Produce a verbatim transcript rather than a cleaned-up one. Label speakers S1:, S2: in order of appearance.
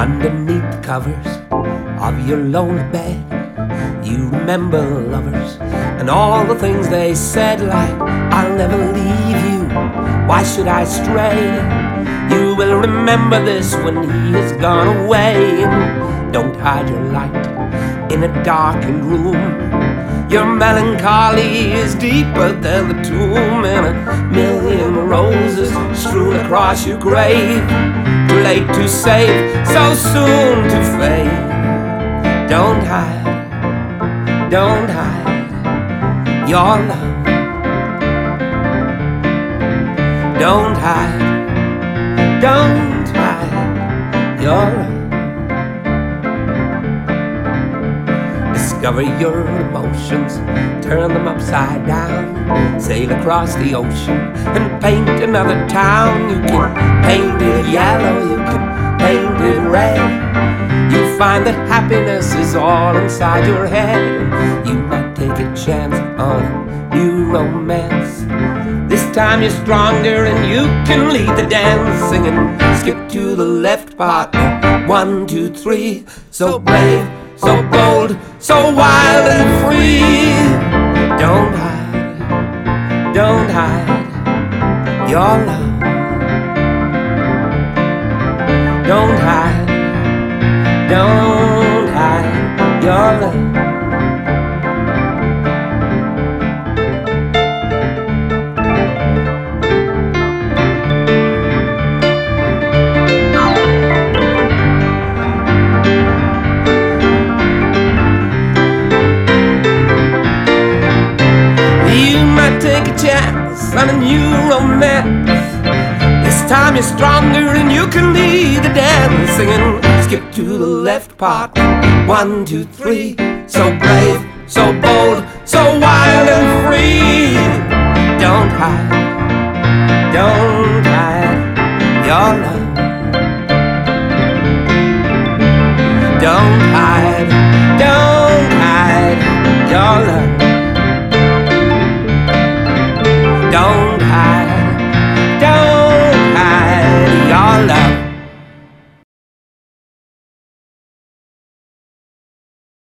S1: Underneath the covers of your lonely bed, you remember lovers and all the things they said, like, I'll never leave you, why should I stray? You will remember this when he has gone away. And don't hide your light in a darkened room. Your melancholy is deeper than the tomb, and a million roses strewn across your grave. Too late to save, so soon to fade. Don't hide, don't hide your love. Don't hide, don't hide your love. Discover your emotions, turn them upside down, sail across the ocean and paint another town. You can paint it yellow, you can paint it red. You find that happiness is all inside your head. You might take a chance on a new romance. This time you're stronger and you can lead the dance, singing skip to the left partner, one, two, three. So brave, so bold, so wild and free. Don't hide, don't hide your love. Don't hide, don't hide your love. Take a chance on a new romance. This time you're stronger and you can lead the dance, singing skip to the left part, one, two, three. So brave, so bold, so wild and free. Don't hide, don't hide your love. Don't hide, don't hide your love. Don't hide.